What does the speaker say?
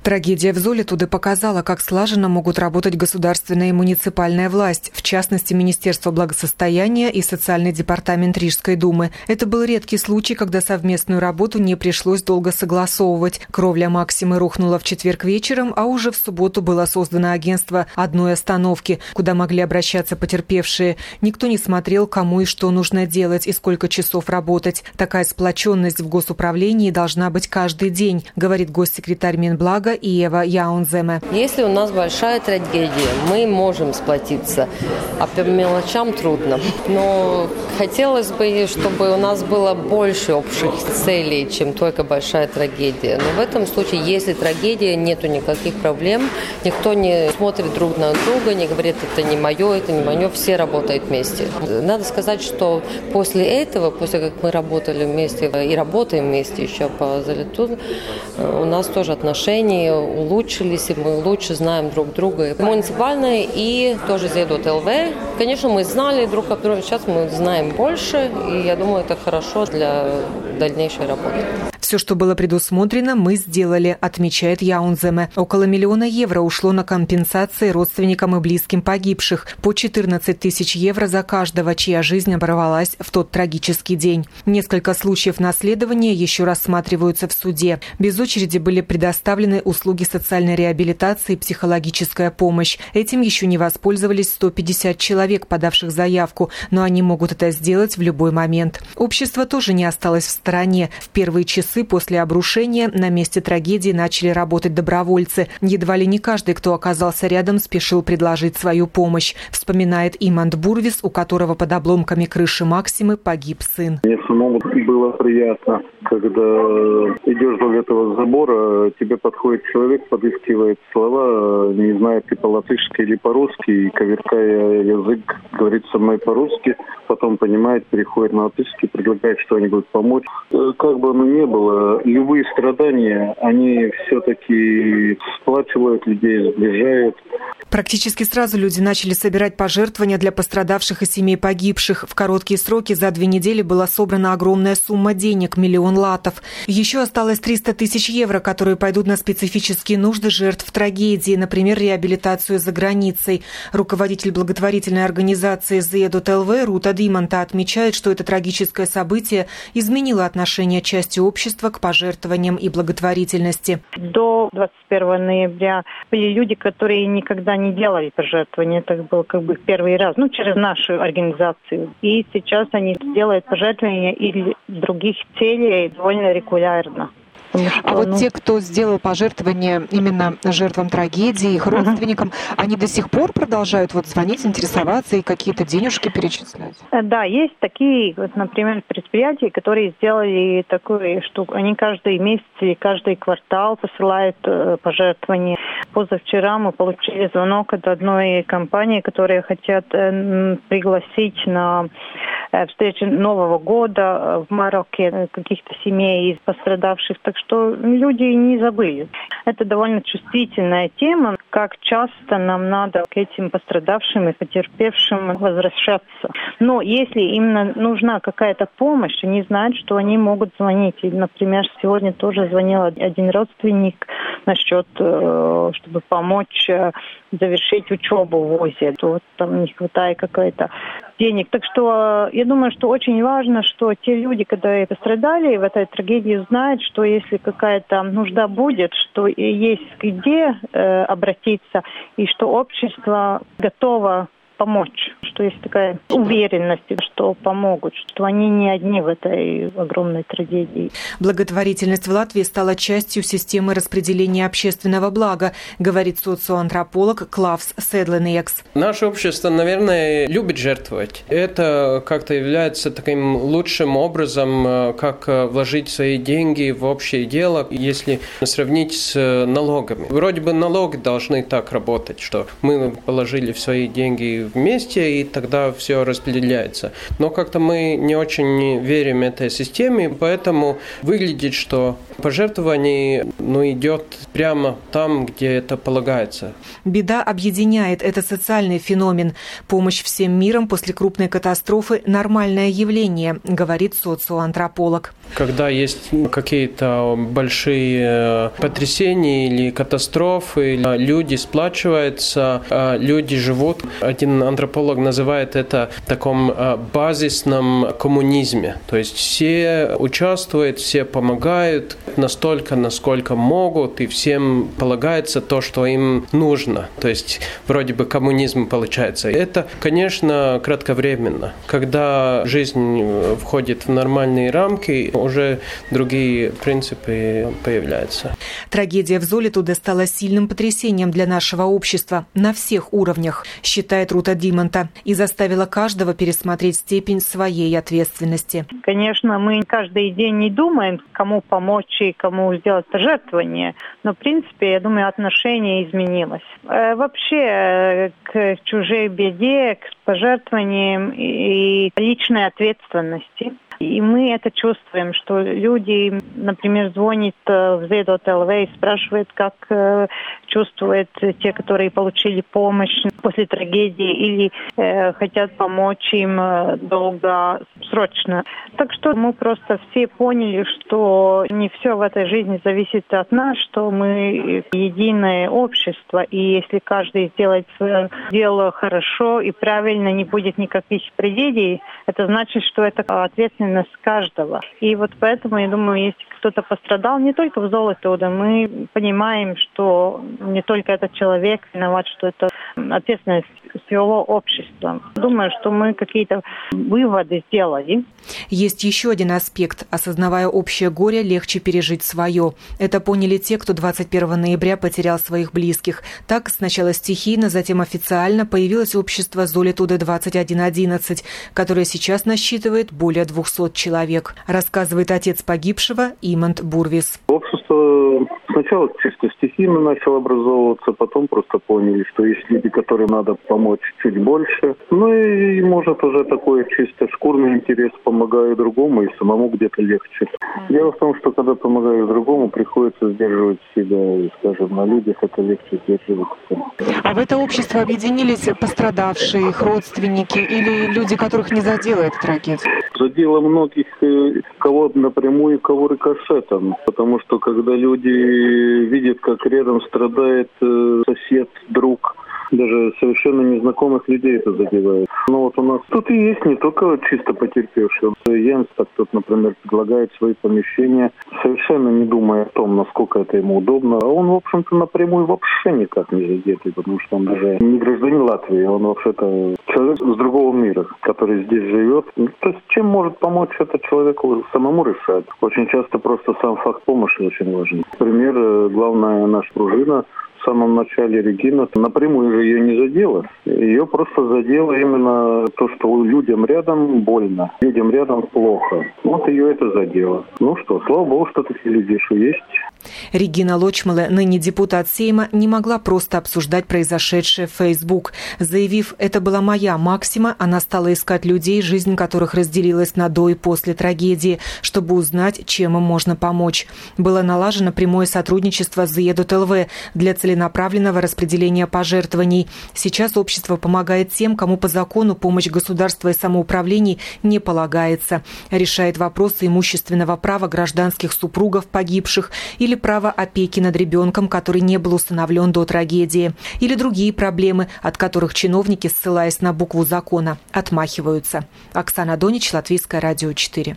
Трагедия в Золитуде показала, как слаженно могут работать государственная и муниципальная власть, в частности, Министерство благосостояния и социальный департамент Рижской думы. Это был редкий случай, когда совместную работу не пришлось долго согласовывать. Кровля Максимы рухнула в четверг вечером, а уже в субботу было создано агентство одной остановки, куда могли обращаться потерпевшие. Никто не смотрел, кому и что нужно делать и сколько часов работать. Такая сплоченность в госуправлении должна быть каждый день, говорит госсекретарь Минблага Ева Яунземе. Если у нас большая трагедия, мы можем сплотиться, а по мелочам трудно. Но хотелось бы, чтобы у нас было больше общих целей, чем только большая трагедия. Но в этом случае, если трагедия, нету никаких проблем, никто не смотрит друг на друга, не говорит, это не мое, все работают вместе. Надо сказать, что после этого, после как мы работали вместе и работаем вместе еще по Золитуду, у нас тоже отношения улучшились, и мы лучше знаем друг друга. Муниципальная и тоже ЗЕДОТ-ЛВ. Конечно, мы знали друг об друге, сейчас мы знаем больше, и я думаю, это хорошо для дальнейшей работы. Все, что было предусмотрено, мы сделали, отмечает Яунземе. Около 1 миллиона евро ушло на компенсации родственникам и близким погибших. По 14 тысяч евро за каждого, чья жизнь оборвалась в тот трагический день. Несколько случаев наследования еще рассматриваются в суде. Без очереди были предоставлены услуги социальной реабилитации и психологическая помощь. Этим еще не воспользовались 150 человек, подавших заявку, но они могут это сделать в любой момент. Общество тоже не осталось в стороне. В первые часы после обрушения на месте трагедии начали работать добровольцы. Едва ли не каждый, кто оказался рядом, спешил предложить свою помощь, вспоминает Имант Бурвис, у которого под обломками крыши Максимы погиб сын. Мне самому было приятно, когда идешь вдоль этого забора, тебе подходит человек, подыскивает слова, не знает ты по-латышски или по-русски, и, коверкая язык, говорит со мной по-русски, потом понимает, переходит на латышский, предлагает что-нибудь помочь. Как бы оно ни было, любые страдания, они все-таки сплачивают людей, сближают. Практически сразу люди начали собирать пожертвования для пострадавших и семей погибших. В короткие сроки за 2 недели была собрана огромная сумма денег – 1 миллион латов. Еще осталось 300 тысяч евро, которые пойдут на специфические нужды жертв трагедии, например, реабилитацию за границей. Руководитель благотворительной организации ЗЕДОТ-ЛВ Рута Диманта отмечает, что это трагическое событие изменило отношение части общества к пожертвованиям и благотворительности. До 21 ноября были люди, которые никогда не делали пожертвования. Это был первый раз, через нашу организацию. И сейчас они делают пожертвования и для других целей довольно регулярно. Те, кто сделал пожертвования именно жертвам трагедии, их родственникам, они до сих пор продолжают звонить, интересоваться и какие-то денежки перечислять? Да, есть такие, например, предприятия, которые сделали такую штуку. Они каждый месяц или каждый квартал посылают пожертвования. Позавчера мы получили звонок от одной компании, которые хотят пригласить на встречу Нового года в Марокко каких-то семей из пострадавших. Так что люди не забыли. Это довольно чувствительная тема, как часто нам надо к этим пострадавшим и потерпевшим возвращаться. Но если им нужна какая-то помощь, они знают, что они могут звонить. И, например, сегодня тоже звонил один родственник насчет, чтобы помочь завершить учебу в ВУЗе. Там не хватает какой-то денег. Так что я думаю, что очень важно, что те люди, которые пострадали в этой трагедии, знают, что если какая-то нужда будет, что есть где обратиться, и что общество готово помочь, что есть такая уверенность, что помогут, что они не одни в этой огромной трагедии. Благотворительность в Латвии стала частью системы распределения общественного блага, говорит социоантрополог Клавс Седлениекс. Наше общество, наверное, любит жертвовать. Это как-то является таким лучшим образом, как вложить свои деньги в общее дело, если сравнить с налогами. Вроде бы налоги должны так работать, что мы положили свои деньги вместе, и тогда все распределяется. Но как-то мы не очень верим этой системе, поэтому выглядит, что пожертвование идет прямо там, где это полагается. Беда объединяет. Это социальный феномен. Помощь всем миром после крупной катастрофы – нормальное явление, говорит социоантрополог. Когда есть какие-то большие потрясения или катастрофы, люди сплачиваются, люди живут. Один антрополог называет это в таком базисном коммунизме. То есть все участвуют, все помогают настолько, насколько могут, и всем полагается то, что им нужно. То есть вроде бы коммунизм получается. Это, конечно, кратковременно. Когда жизнь входит в нормальные рамки, уже другие принципы появляются. Трагедия в Золитуде стала сильным потрясением для нашего общества на всех уровнях, считает Рута Димонта, и заставила каждого пересмотреть степень своей ответственности. Конечно, мы каждый день не думаем, кому помочь и кому сделать пожертвование, но, в принципе, я думаю, отношение изменилось. Вообще, к чужой беде, к пожертвованиям и личной ответственности. И мы это чувствуем, что люди, например, звонят в ЗДОТ-ЛВ и спрашивают, как чувствуют те, которые получили помощь после трагедии или хотят помочь им долгосрочно. Так что мы просто все поняли, что не все в этой жизни зависит от нас, что мы единое общество, и если каждый сделает свое дело хорошо и правильно, не будет никаких претензий, это значит, что это ответственность каждого. И вот поэтому, я думаю, если кто-то пострадал, не только в Золитуде, мы понимаем, что не только этот человек виноват, что это ответственность всего общества. Думаю, что мы какие-то выводы сделали. Есть еще один аспект. Осознавая общее горе, легче пережить свое. Это поняли те, кто 21 ноября потерял своих близких. Так, сначала стихийно, затем официально появилось общество Золитуде 2111, которое сейчас насчитывает более 200 человек, рассказывает отец погибшего Имант Бурвис. Общество сначала чисто стихийно начало образовываться, потом просто поняли, что есть люди, которым надо помочь чуть больше. И может уже такой чисто шкурный интерес, помогаю другому, и самому где-то легче. Дело в том, что когда помогаю другому, приходится сдерживать себя, и, скажем, на людях это легче сдерживаться. А в это общество объединились пострадавшие, их родственники или люди, которых не задела эта трагедия? Задела многих, кого напрямую, кого рикошетом. Потому что когда люди видят, как рядом страдает сосед, друг, даже совершенно незнакомых людей это задевает. Но вот у нас тут и есть не только чисто потерпевшие. Йенс, так тут, например, предлагает свои помещения, совершенно не думая о том, насколько это ему удобно. А он, в общем-то, напрямую вообще никак не задетый, потому что он даже не гражданин Латвии, он вообще-то человек с другого мира, который здесь живет. То есть чем может помочь этот человеку, самому решать. Очень часто просто сам факт помощи очень важен. Например, главная наша пружина в самом начале Регина напрямую же ее не задела. Ее просто задело именно то, что людям рядом больно, людям рядом плохо. Вот ее это задело. Слава богу, что такие люди еще есть. Регина Лочмале, ныне депутат Сейма, не могла просто обсуждать произошедшее в Facebook. Заявив, это была моя Максима, она стала искать людей, жизнь которых разделилась на до и после трагедии, чтобы узнать, чем им можно помочь. Было налажено прямое сотрудничество с ЗДОТ-ЛВ для целенаправленного распределения пожертвований. Сейчас общество помогает тем, кому по закону помощь государства и самоуправлений не полагается. Решает вопросы имущественного права гражданских супругов погибших или право опеки над ребенком, который не был усыновлен до трагедии, или другие проблемы, от которых чиновники, ссылаясь на букву закона, отмахиваются. Оксана Донич, Латвийское радио 4.